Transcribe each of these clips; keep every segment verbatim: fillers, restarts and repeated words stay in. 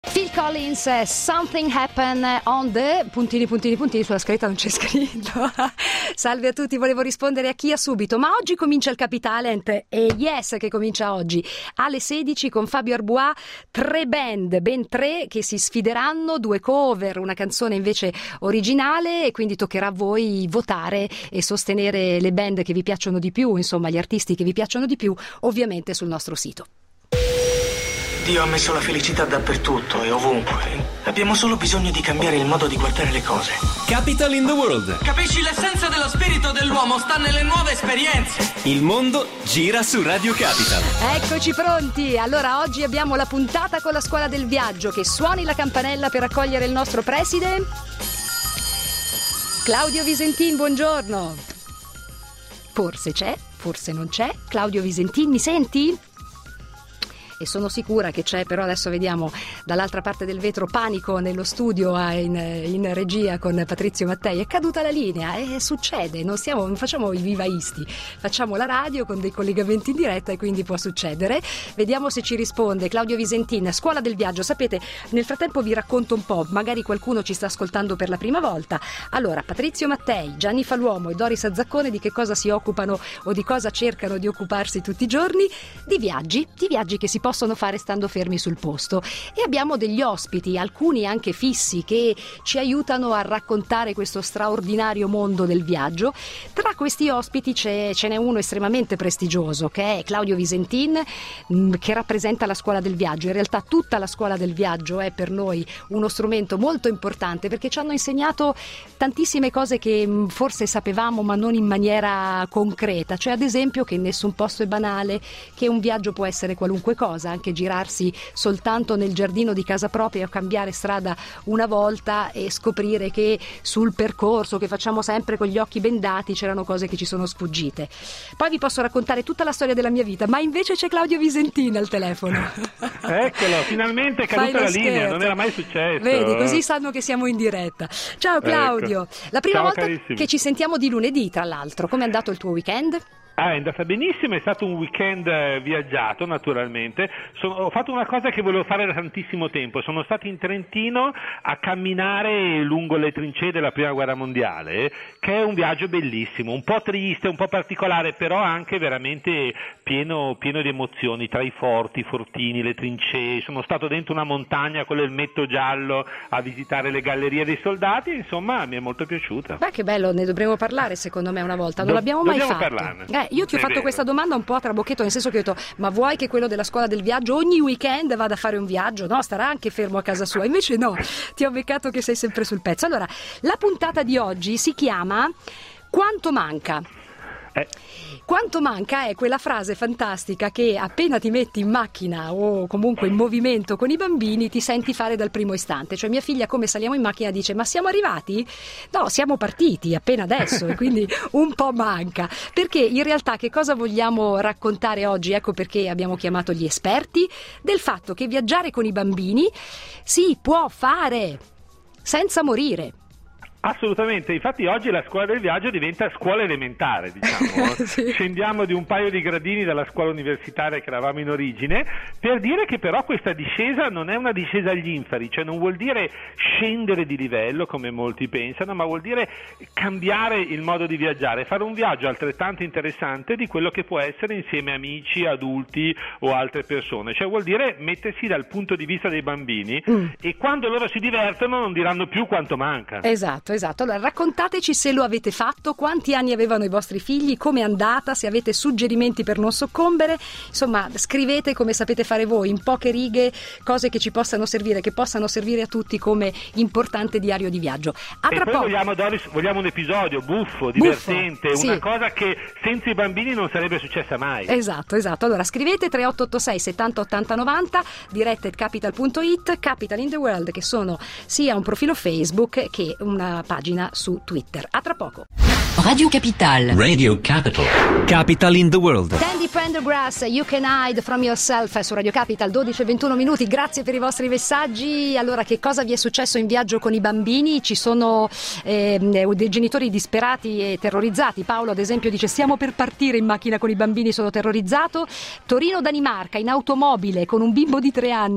Phil Collins, Something Happened on the... puntini, puntini, puntini, sulla scritta non c'è scritto. Salve a tutti, volevo rispondere a Chi ha subito, ma oggi comincia il Capitalent e Yes che comincia oggi alle sedici con Fabio Arbois, tre band, ben tre che si sfideranno, due cover, una canzone invece originale, e quindi toccherà a voi votare e sostenere le band che vi piacciono di più, insomma gli artisti che vi piacciono di più, ovviamente sul nostro sito. Dio ha messo la felicità dappertutto e ovunque. Abbiamo solo bisogno di cambiare il modo di guardare le cose. Capital in the World. Capisci, l'essenza dello spirito dell'uomo sta nelle nuove esperienze. Il mondo gira su Radio Capital. Eccoci pronti. Allora oggi abbiamo la puntata con la scuola del viaggio. Che suoni la campanella per accogliere il nostro preside. Claudio Visentin, buongiorno. Forse c'è, forse non c'è. Claudio Visentin, mi senti? E sono sicura che c'è, però adesso vediamo dall'altra parte del vetro panico nello studio in, in regia con Patrizio Mattei. È caduta la linea e succede, non, stiamo, non facciamo i vivaisti, facciamo la radio con dei collegamenti in diretta e quindi può succedere. Vediamo se ci risponde Claudio Visentin, scuola del viaggio. Sapete, nel frattempo vi racconto un po', magari qualcuno ci sta ascoltando per la prima volta. Allora, Patrizio Mattei, Gianni Falluomo e Doris Azzaccone di che cosa si occupano o di cosa cercano di occuparsi tutti i giorni? Di viaggi, di viaggi che si possono possono fare stando fermi sul posto, e abbiamo degli ospiti, alcuni anche fissi, che ci aiutano a raccontare questo straordinario mondo del viaggio. Tra questi ospiti c'è, ce n'è uno estremamente prestigioso, che è Claudio Visentin, che rappresenta la scuola del viaggio. In realtà tutta la scuola del viaggio è per noi uno strumento molto importante, perché ci hanno insegnato tantissime cose che forse sapevamo ma non in maniera concreta, cioè ad esempio che nessun posto è banale, che un viaggio può essere qualunque cosa, anche girarsi soltanto nel giardino di casa propria o cambiare strada una volta e scoprire che sul percorso che facciamo sempre con gli occhi bendati c'erano cose che ci sono sfuggite. Poi vi posso raccontare tutta la storia della mia vita, ma invece c'è Claudio Visentin al telefono. Eccolo, finalmente è caduta la linea, non era mai successo. Vedi, così sanno che siamo in diretta. Ciao Claudio, ecco. La prima Ciao, volta carissimi. Che ci sentiamo di lunedì, tra l'altro. Com'è andato il tuo weekend? Ah, è andata benissimo, è stato un weekend eh, viaggiato naturalmente. Sono, ho fatto una cosa che volevo fare da tantissimo tempo, sono stato in Trentino a camminare lungo le trincee della Prima Guerra Mondiale, che è un viaggio bellissimo, un po' triste, un po' particolare, però anche veramente pieno, pieno di emozioni, tra i forti, i fortini, le trincee. Sono stato dentro una montagna con l'elmetto giallo a visitare le gallerie dei soldati, insomma mi è molto piaciuta. Beh, che bello, ne dovremo parlare secondo me una volta, non Do- l'abbiamo mai dobbiamo fatto. parlarne. Eh, io ti ho È fatto vero. questa domanda un po' a trabocchetto, nel senso che ho detto, ma vuoi che quello della scuola del viaggio ogni weekend vada a fare un viaggio? No, starà anche fermo a casa sua. Invece no, ti ho beccato che sei sempre sul pezzo. Allora, la puntata di oggi si chiama Quanto manca? Eh. Quanto manca è quella frase fantastica che appena ti metti in macchina o comunque in movimento con i bambini ti senti fare dal primo istante. Cioè mia figlia, come saliamo in macchina, dice: ma siamo arrivati? No, siamo partiti appena adesso, e quindi un po' manca. Perché in realtà che cosa vogliamo raccontare oggi? Ecco perché abbiamo chiamato gli esperti del fatto che viaggiare con i bambini si può fare senza morire. Assolutamente, infatti oggi la scuola del viaggio diventa scuola elementare, diciamo. Sì. Scendiamo di un paio di gradini dalla scuola universitaria che eravamo in origine, per dire che però questa discesa non è una discesa agli inferi, cioè non vuol dire scendere di livello come molti pensano, ma vuol dire cambiare il modo di viaggiare, fare un viaggio altrettanto interessante di quello che può essere insieme a amici, adulti o altre persone, cioè vuol dire mettersi dal punto di vista dei bambini mm. e quando loro si divertono non diranno più quanto manca. Esatto. Esatto, allora raccontateci se lo avete fatto, quanti anni avevano i vostri figli, come è andata, se avete suggerimenti per non soccombere, insomma scrivete come sapete fare voi, in poche righe, cose che ci possano servire, che possano servire a tutti come importante diario di viaggio. A e tra poi poco. vogliamo, Doris, vogliamo un episodio buffo, divertente, buffo, sì. Una cosa che senza i bambini non sarebbe successa mai. Esatto, esatto, allora scrivete tre otto otto sei settanta ottanta novanta, diretta at capital punto it, Capital in the World, che sono sia un profilo Facebook che una pagina su Twitter. A tra poco. Radio Capital. Radio Capital. Capital in the World. Candy Prendergrass, You Can Hide From Yourself su Radio Capital, dodici e ventuno minuti. Grazie per i vostri messaggi. Allora, che cosa vi è successo in viaggio con i bambini? Ci sono eh, dei genitori disperati e terrorizzati. Paolo ad esempio dice: stiamo per partire in macchina con i bambini, sono terrorizzato. Torino Danimarca, in automobile con un bimbo di tre anni.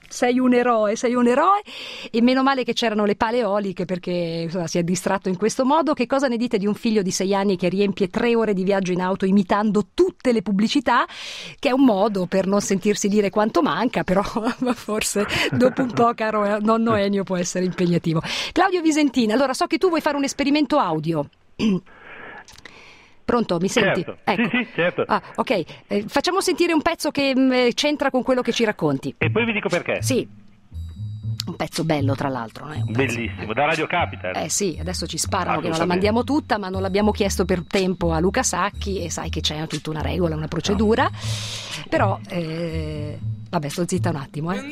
sei un eroe, sei un eroe, e meno male che c'erano le pale eoliche, perché insomma, si è distratto in questo modo. Che cosa ne dite di un figlio di sei anni che riempie tre ore di viaggio in auto imitando tutte le pubblicità, che è un modo per non sentirsi dire quanto manca, però forse dopo un po', caro nonno Ennio, può essere impegnativo. Claudio Visentin, allora so che tu vuoi fare un esperimento audio. Pronto, mi senti? Certo. Ecco. Sì, sì, certo. Ah, ok, eh, facciamo sentire un pezzo che mh, c'entra con quello che ci racconti. E poi vi dico perché. Sì, un pezzo bello tra l'altro. Non è un pezzo... Bellissimo, da Radio Capital. Eh sì, adesso ci sparano che non la mandiamo tutta, ma non l'abbiamo chiesto per tempo a Luca Sacchi e sai che c'è tutta una regola, una procedura, no. Però... Eh... Vabbè, sto zitta un attimo, eh.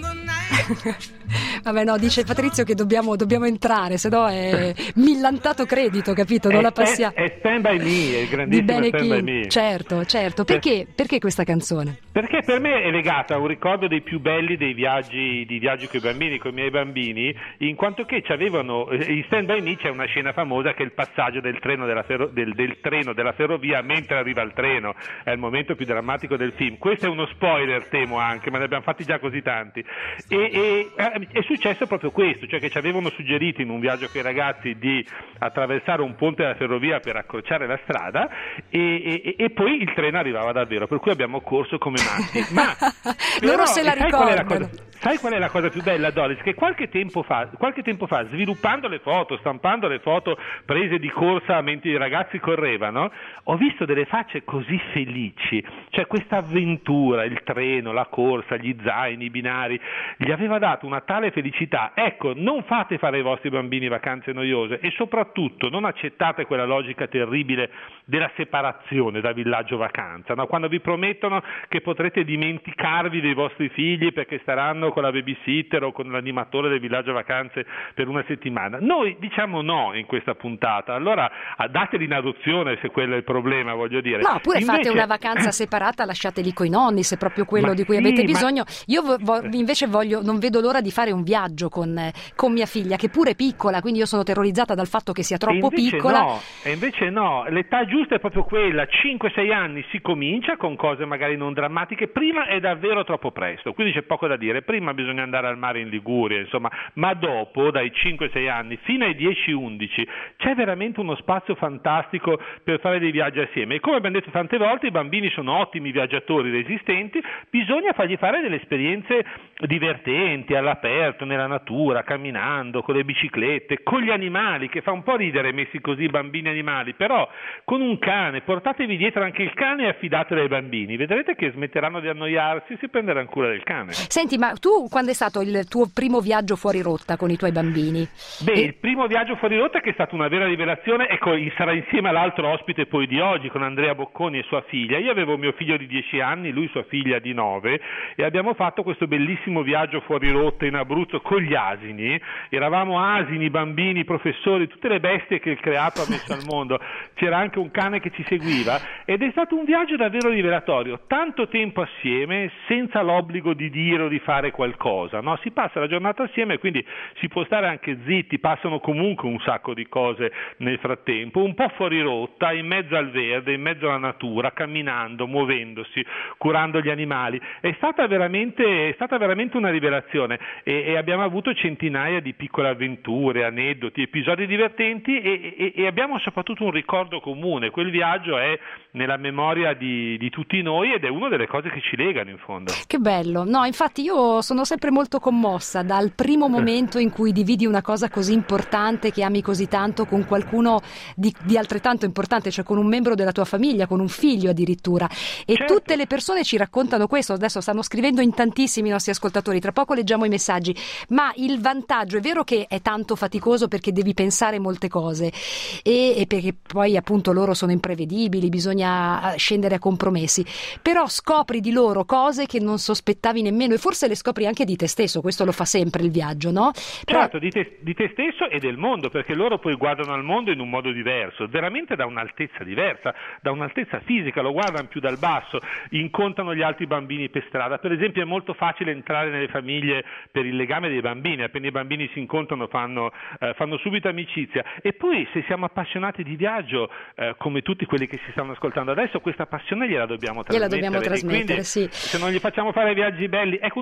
Vabbè, no, dice Patrizio che dobbiamo, dobbiamo entrare, se no è millantato credito, capito? Non è la passiamo. È Stand By Me, è il grandissimo di Stand By Me. Certo, certo. Perché, perché questa canzone? Perché per me è legata a un ricordo dei più belli dei viaggi, di viaggi con i bambini, con i miei bambini, in quanto che c'avevano, in Stand By Me c'è una scena famosa che è il passaggio del treno della, ferro, del, del treno della ferrovia mentre arriva il treno, è il momento più drammatico del film. Questo è uno spoiler, temo anche, ma ne abbiamo fatti già così tanti. E, e è successo proprio questo, cioè che ci avevano suggerito in un viaggio con i ragazzi di attraversare un ponte della ferrovia per accorciare la strada e, e, e poi il treno arrivava davvero, per cui abbiamo corso come matti. Ma però, loro se la sai ricordano. Qual è la cosa, sai qual è la cosa più bella, Doris? Che qualche tempo fa, qualche tempo fa, sviluppando le foto, stampando le foto prese di corsa mentre i ragazzi correvano, ho visto delle facce così felici, cioè questa avventura, il treno, la corsa, gli zaini, i binari, gli aveva dato una tale felicità. Ecco, non fate fare ai vostri bambini vacanze noiose e soprattutto non accettate quella logica terribile della separazione da villaggio vacanza, no? Quando vi promettono che potrete dimenticarvi dei vostri figli perché staranno con la babysitter o con l'animatore del villaggio vacanze per una settimana. Noi diciamo no in questa puntata, allora dateli in adozione se quello è il problema, voglio dire. No, oppure invece... fate una vacanza separata, lasciateli coi nonni se è proprio quello ma di cui sì, avete ma... bisogno. Io vo- invece voglio, non vedo l'ora di fare un viaggio con, con mia figlia, che pure è piccola, quindi io sono terrorizzata dal fatto che sia troppo e piccola. No, e invece no, l'età giusta è proprio quella, cinque sei anni si comincia con cose magari non drammatiche, prima è davvero troppo presto, quindi c'è poco da dire, prima bisogna andare al mare in Liguria, insomma, ma dopo, dai cinque sei anni fino ai dieci undici, c'è veramente uno spazio fantastico per fare dei viaggi assieme, e come abbiamo detto tante volte, i bambini sono ottimi viaggiatori resistenti, bisogna fargli fare delle esperienze divertenti, all'aperto, nella natura, camminando, con le biciclette, con gli animali, che fa un po' ridere messi così bambini animali, però con un cane, portatevi dietro anche il cane e affidatelo ai bambini, vedrete che smetteranno di annoiarsi e si prenderanno cura del cane. Senti, ma tu quando è stato il tuo primo viaggio fuori rotta con i tuoi bambini? Beh, e... il primo viaggio fuori rotta che è stata una vera rivelazione, ecco, sarà insieme all'altro ospite poi di oggi, con Andrea Bocconi e sua figlia. Io avevo mio figlio di dieci anni, lui sua figlia di nove, e abbiamo fatto questo bellissimo viaggio fuori rotta in Abruzzo con gli asini. Eravamo asini, bambini, professori, tutte le bestie che il creato ha messo al mondo. C'era anche un cane che ci seguiva ed è stato un viaggio davvero rivelatorio. Tanto tempo assieme senza l'obbligo di dire o di fare qualcosa, no? Si passa la giornata assieme e quindi si può stare anche zitti, passano comunque un sacco di cose nel frattempo, un po' fuori rotta, in mezzo al verde, in mezzo alla natura, camminando, muovendosi, curando gli animali. È stata veramente, è stata veramente una rivelazione e, e abbiamo avuto centinaia di piccole avventure, aneddoti, episodi divertenti e, e, e abbiamo soprattutto un ricordo comune. Quel viaggio è nella memoria di, di tutti noi ed è una delle cose che ci legano in fondo. Che bello, no, infatti io sono sempre molto commossa dal primo momento in cui dividi una cosa così importante che ami così tanto con qualcuno di, di altrettanto importante, cioè con un membro della tua famiglia, con un figlio addirittura, e certo. Tutte le persone ci raccontano questo, adesso stanno scrivendo in tantissimi i nostri ascoltatori, tra poco leggiamo i messaggi, ma il vantaggio è vero che è tanto faticoso perché devi pensare molte cose e, e perché poi appunto loro sono imprevedibili, bisogna scendere a compromessi, però scopri di loro cose che non sospettavi nemmeno e forse le scopri anche di te stesso, questo lo fa sempre il viaggio, no? Però... Certo, di te, di te stesso e del mondo, perché loro poi guardano al mondo in un modo diverso, veramente da un'altezza diversa, da un'altezza fisica, lo guardano più dal basso, incontrano gli altri bambini per strada. Per esempio è molto facile entrare nelle famiglie per il legame dei bambini, appena i bambini si incontrano fanno, eh, fanno subito amicizia, e poi se siamo appassionati di viaggio, eh, come tutti quelli che si stanno ascoltando adesso, questa passione gliela dobbiamo trasmettere, gliela dobbiamo trasmettere, quindi, sì. Se non gli facciamo fare viaggi belli, ecco un'ultima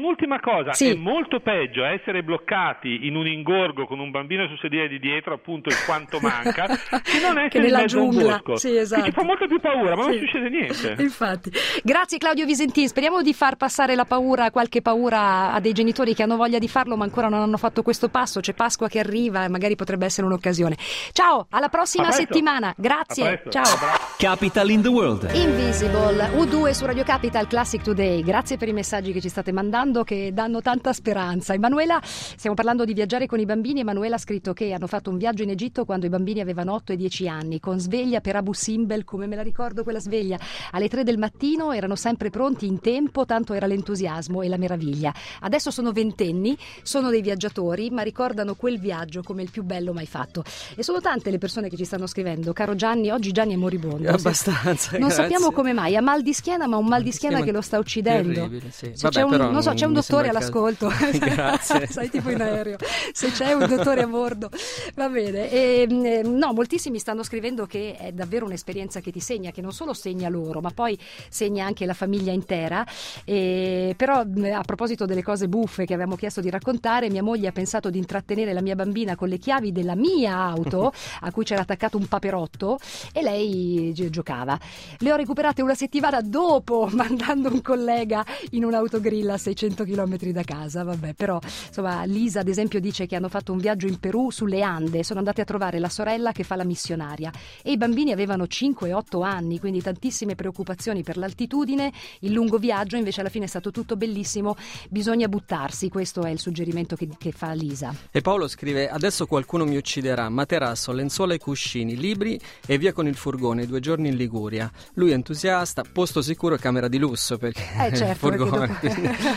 cosa, sì. è molto peggio essere bloccati in un ingorgo con un bambino sul sedile di dietro, appunto il quanto manca, che non essere che nella in mezzo giungla. a un bosco, Sì, esatto. che ci fa molto più paura, ma sì. non succede niente. Infatti. Grazie Claudio Visentin, speriamo di far passare la paura, qualche paura a dei genitori che hanno voglia di farlo ma ancora non hanno fatto questo passo. C'è Pasqua che arriva e magari potrebbe essere un'occasione. Ciao, alla prossima settimana. Grazie. Ciao. Capital in the World. Invisible, U due su Radio Capital, Classic Today. Grazie per i messaggi che ci state mandando che danno tanta speranza. Emanuela, stiamo parlando di viaggiare con i bambini. Emanuela ha scritto che hanno fatto un viaggio in Egitto quando i bambini avevano otto e dieci anni, con sveglia per Abu Simbel, come me la ricordo quella sveglia, alle tre del mattino, erano sempre pronti in tempo, tanto era l'entusiasmo e la meraviglia. Adesso sono ventenni, sono dei viaggiatori, ma ricordano quel viaggio come il più bello mai fatto. E sono tante le persone che ci stanno scrivendo. Caro Gianni, oggi Gianni è moribondo. Abbastanza, non grazie. sappiamo come mai, ha mal di schiena, ma un mal di schiena che lo sta uccidendo. Sì. Se Vabbè, c'è un, però non so, c'è un dottore all'ascolto. Grazie. Sai, tipo in aereo. Se c'è un dottore a bordo, va bene. E, no, moltissimi stanno scrivendo che è davvero un'esperienza che ti segna, che non solo segna loro, ma poi segna anche la famiglia intera. E, però a proposito delle cose buffe che avevamo chiesto di raccontare, mia moglie ha pensato di intrattenere la mia bambina con le chiavi della mia auto a cui c'era attaccato un paperotto e lei gi- giocava. Le ho recuperate una settimana dopo, mandando un collega in un autogrill a seicento chilometri da casa. Vabbè, però insomma Lisa ad esempio dice che hanno fatto un viaggio in Perù sulle Ande, sono andate a trovare la sorella che fa la missionaria e i bambini avevano cinque e otto anni, quindi tantissime preoccupazioni per l'altitudine. Il lungo viaggio invece alla fine è stato tutto bellissimo, bisogna buttarsi, questo è il suggerimento che, che fa Lisa. E Paolo scrive: adesso qualcuno mi ucciderà, materasso, lenzuola e cuscini, libri e via con il furgone, due giorni in Liguria. Lui è entusiasta, posto sicuro e camera di lusso perché eh certo, il furgone dopo...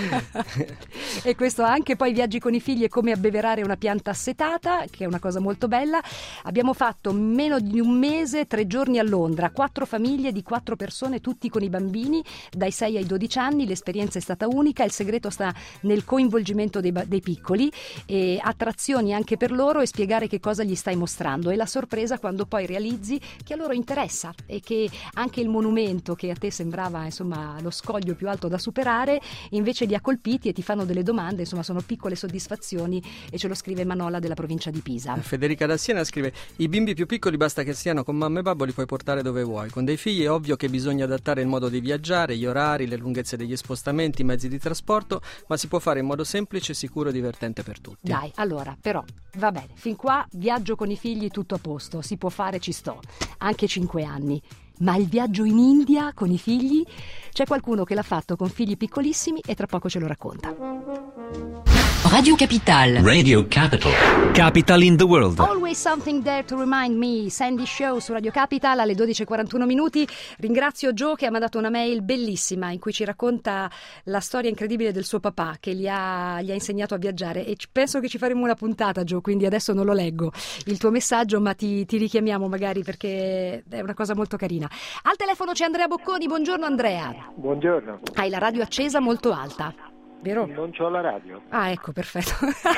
e questo anche. Poi viaggi con i figli è come abbeverare una pianta assetata, che è una cosa molto bella. Abbiamo fatto meno di un mese, tre giorni a Londra, quattro famiglie di quattro persone, tutti con i bambini dai sei ai dodici anni. L'esperienza è stata unica, il segreto sta nel coinvolgimento dei, dei piccoli, e attrazioni anche per loro e spiegare che cosa gli stai mostrando, e la sorpresa quando poi realizzi che a loro interessa e che anche il monumento che a te sembrava insomma lo scoglio più alto da superare invece li ha colpiti e ti fanno delle domande. Insomma, sono piccole soddisfazioni, e ce lo scrive Manola della provincia di Pisa. Federica da Siena scrive: i bimbi più piccoli basta che siano con mamma e babbo, li puoi portare dove vuoi. Con dei figli è ovvio che bisogna adattare il modo di viaggiare, gli orari, le lunghezze degli spostamenti, i mezzi di trasporto, ma si può fare in modo semplice, sicuro e divertente per tutti. Dai, allora, però, va bene, fin qua viaggio con i figli tutto a posto, si può fare, ci sto, anche cinque anni. Ma il viaggio in India con i figli? C'è qualcuno che l'ha fatto con figli piccolissimi e tra poco ce lo racconta. Radio Capital. Radio Capital. Capital in the World. Always something there to remind me. Sandy Show su Radio Capital alle dodici e quarantuno minuti. Ringrazio Joe che ha mandato una mail bellissima in cui ci racconta la storia incredibile del suo papà che gli ha, gli ha insegnato a viaggiare, e penso che ci faremo una puntata, Joe, quindi adesso non lo leggo il tuo messaggio, ma ti, ti richiamiamo magari perché è una cosa molto carina. Al telefono c'è Andrea Bocconi. Buongiorno Andrea. Buongiorno. Hai la radio accesa molto alta, vero? Non c'ho la radio. Ah, ecco, perfetto.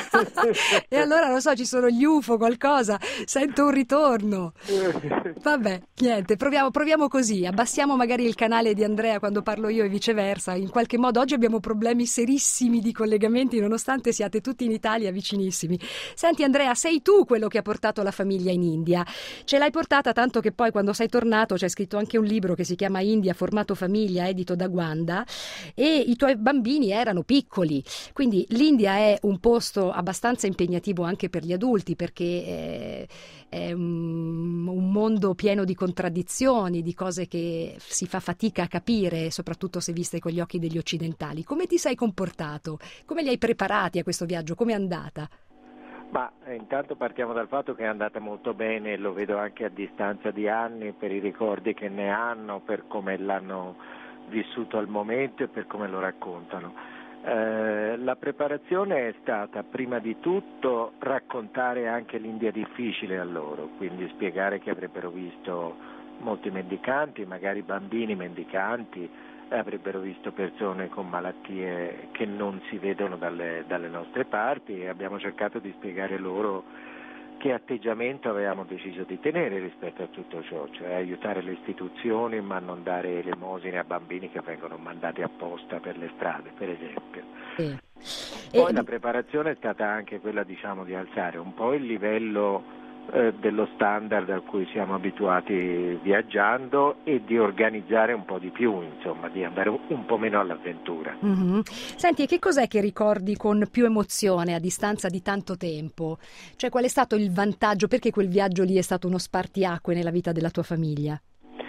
E allora, non so, ci sono gli U F O, qualcosa, sento un ritorno. Vabbè, niente, proviamo, proviamo così, abbassiamo magari il canale di Andrea quando parlo io e viceversa. In qualche modo oggi abbiamo problemi serissimi di collegamenti, nonostante siate tutti in Italia vicinissimi. Senti Andrea, sei tu quello che ha portato la famiglia in India. Ce l'hai portata tanto che poi quando sei tornato c'è scritto anche un libro che si chiama India, formato famiglia, edito da Gwanda, e i tuoi bambini erano piccoli, quindi l'India è un posto abbastanza impegnativo anche per gli adulti, perché è, è un, un mondo pieno di contraddizioni, di cose che si fa fatica a capire, soprattutto se viste con gli occhi degli occidentali. Come ti sei comportato? Come li hai preparati a questo viaggio? Come è andata? Ma eh, intanto partiamo dal fatto che è andata molto bene, lo vedo anche a distanza di anni, per i ricordi che ne hanno, per come l'hanno vissuto al momento e per come lo raccontano. Eh, la preparazione è stata prima di tutto raccontare anche l'India difficile a loro, quindi spiegare che avrebbero visto molti mendicanti, magari bambini mendicanti, eh, avrebbero visto persone con malattie che non si vedono dalle, dalle nostre parti, e abbiamo cercato di spiegare loro che atteggiamento avevamo deciso di tenere rispetto a tutto ciò, cioè aiutare le istituzioni ma non dare elemosine a bambini che vengono mandati apposta per le strade, per esempio. Sì. Poi E... la preparazione è stata anche quella, diciamo, di alzare un po' il livello eh, dello standard a cui siamo abituati viaggiando e di organizzare un po' di più, insomma, di andare un po' meno all'avventura. Mm-hmm. Senti, e che cos'è che ricordi con più emozione a distanza di tanto tempo? Cioè, qual è stato il vantaggio? Perché quel viaggio lì è stato uno spartiacque nella vita della tua famiglia?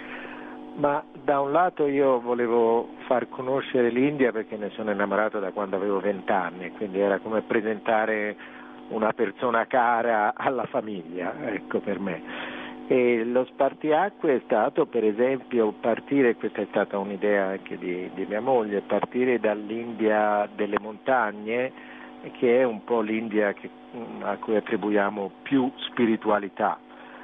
Ma da un lato io volevo far conoscere l'India perché ne sono innamorato da quando avevo vent'anni, quindi era come presentare una persona cara alla famiglia, ecco, per me. E lo spartiacque è stato, per esempio, partire, questa è stata un'idea anche di, di mia moglie, partire dall'India delle montagne, che è un po' l'India che, a cui attribuiamo più spiritualità.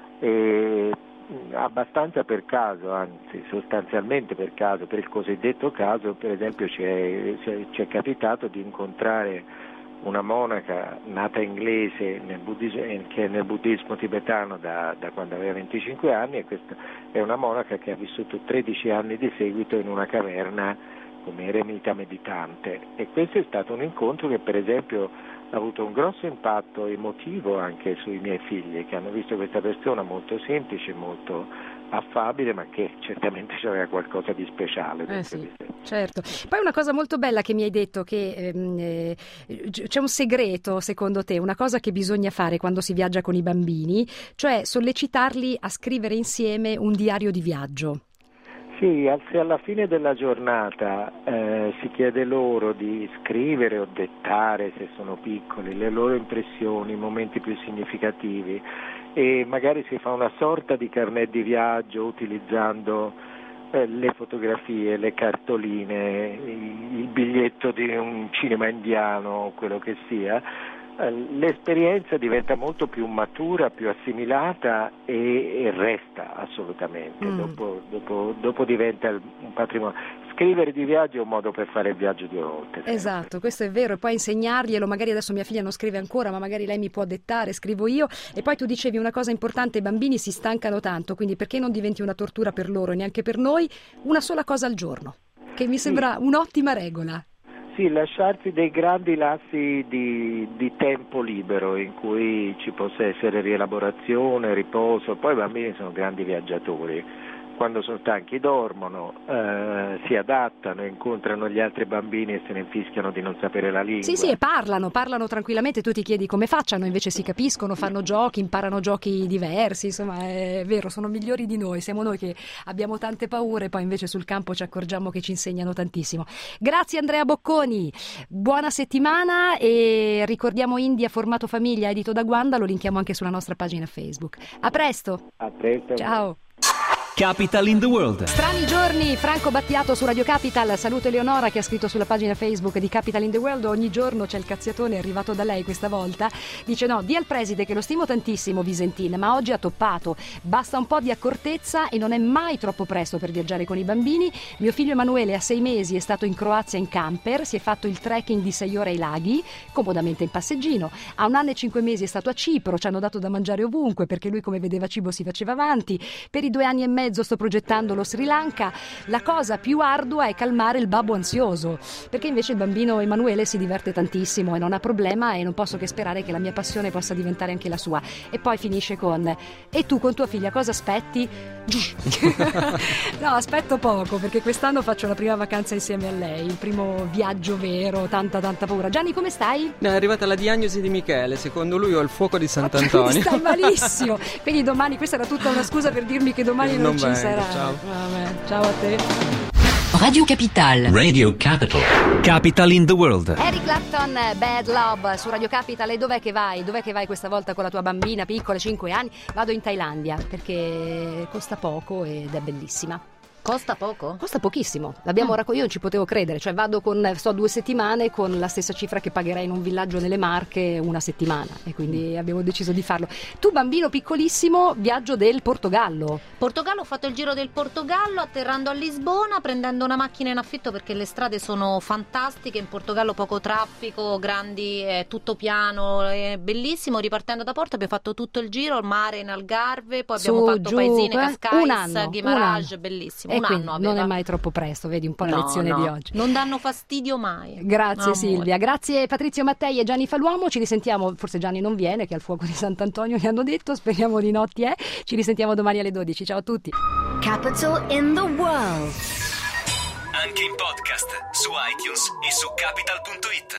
E abbastanza per caso, anzi sostanzialmente per caso, per il cosiddetto caso, per esempio ci è, ci è capitato di incontrare una monaca nata inglese nel buddismo, che è nel buddismo tibetano da, da quando aveva venticinque anni, e questa è una monaca che ha vissuto tredici anni di seguito in una caverna come eremita meditante, e questo è stato un incontro che per esempio ha avuto un grosso impatto emotivo anche sui miei figli, che hanno visto questa persona molto semplice, molto affabile, ma che certamente c'era qualcosa di speciale. Eh sì, certo. Poi una cosa molto bella che mi hai detto, che ehm, eh, c'è un segreto secondo te, una cosa che bisogna fare quando si viaggia con i bambini, cioè sollecitarli a scrivere insieme un diario di viaggio. Sì, se alla fine della giornata eh, si chiede loro di scrivere o dettare, se sono piccoli, le loro impressioni, i momenti più significativi, e magari si fa una sorta di carnet di viaggio utilizzando eh, le fotografie, le cartoline, il biglietto di un cinema indiano, quello che sia, l'esperienza diventa molto più matura, più assimilata e, e resta assolutamente, mm. dopo, dopo, dopo diventa un patrimonio. Scrivere di viaggio è un modo per fare il viaggio due volte. Sempre. Esatto, questo è vero, e poi insegnarglielo, magari adesso mia figlia non scrive ancora, ma magari lei mi può dettare, scrivo io, e poi tu dicevi una cosa importante, i bambini si stancano tanto, quindi perché non diventi una tortura per loro e neanche per noi, una sola cosa al giorno, che mi sembra sì. un'ottima regola. Sì, lasciarsi dei grandi lassi di, di tempo libero in cui ci possa essere rielaborazione, riposo. Poi i bambini sono grandi viaggiatori, quando sono stanchi dormono, eh, si adattano, incontrano gli altri bambini e se ne infischiano di non sapere la lingua. Sì, sì, e parlano, parlano tranquillamente, tu ti chiedi come facciano, invece si capiscono, fanno giochi, imparano giochi diversi, insomma è vero, sono migliori di noi, siamo noi che abbiamo tante paure, poi invece sul campo ci accorgiamo che ci insegnano tantissimo. Grazie Andrea Bocconi, buona settimana, e ricordiamo India formato famiglia edito da Guanda, lo linkiamo anche sulla nostra pagina Facebook. A presto. A presto. Ciao. Capital in the World. Strani giorni, Franco Battiato su Radio Capital. Saluto Eleonora che ha scritto sulla pagina Facebook di Capital in the World. Ogni giorno c'è il cazziatone, è arrivato da lei questa volta. Dice no, di al preside che lo stimo tantissimo Visentin, ma oggi ha toppato. Basta un po' di accortezza e non è mai troppo presto per viaggiare con i bambini. Mio figlio Emanuele a sei mesi è stato in Croazia in camper, si è fatto il trekking di sei ore ai laghi, comodamente in passeggino. A un anno e cinque mesi è stato a Cipro, ci hanno dato da mangiare ovunque perché lui come vedeva cibo si faceva avanti. Per i due anni e mezzo sto progettando lo Sri Lanka. La cosa più ardua è calmare il babbo ansioso, perché invece il bambino Emanuele si diverte tantissimo e non ha problema, e non posso che sperare che la mia passione possa diventare anche la sua. E poi finisce con: e tu con tua figlia cosa aspetti? No, aspetto poco, perché quest'anno faccio la prima vacanza insieme a lei, il primo viaggio vero, tanta tanta paura. Gianni, come stai? È arrivata la diagnosi di Michele, secondo lui ho il fuoco di Sant'Antonio. Stai malissimo, quindi domani, questa era tutta una scusa per dirmi che domani non, non ci vengo, sarà. Ciao. Vabbè, ciao a te. Radio Capital. Radio Capital. Capital in the World. Eric Clapton, Bad Love su Radio Capital. E dov'è che vai? Dov'è che vai questa volta con la tua bambina piccola, cinque anni? Vado in Thailandia perché costa poco ed è bellissima. Costa poco? Costa pochissimo, l'abbiamo Mm. racco- io non ci potevo credere, cioè vado con, sto due settimane con la stessa cifra che pagherei in un villaggio nelle Marche una settimana, e quindi abbiamo deciso di farlo. Tu, bambino piccolissimo, viaggio del Portogallo. Portogallo, ho fatto il giro del Portogallo atterrando a Lisbona, prendendo una macchina in affitto perché le strade sono fantastiche, in Portogallo poco traffico, grandi, è tutto piano, è bellissimo. Ripartendo da Porto abbiamo fatto tutto il giro, il mare in Algarve, poi abbiamo Su, fatto giù, paesine, eh? Cascais, Un anno, Guimarães, un anno. bellissimo, E un quindi anno aveva. non è mai troppo presto, vedi un po' la No, lezione no, di oggi. non danno fastidio mai. Grazie Amore. Silvia, grazie Patrizio Mattei e Gianni Faluomo, ci risentiamo, forse Gianni non viene che al fuoco di Sant'Antonio mi hanno detto, speriamo di notti è, ci risentiamo domani alle dodici, ciao a tutti. Capital in the world. Anche in podcast su iTunes e su capital punto it.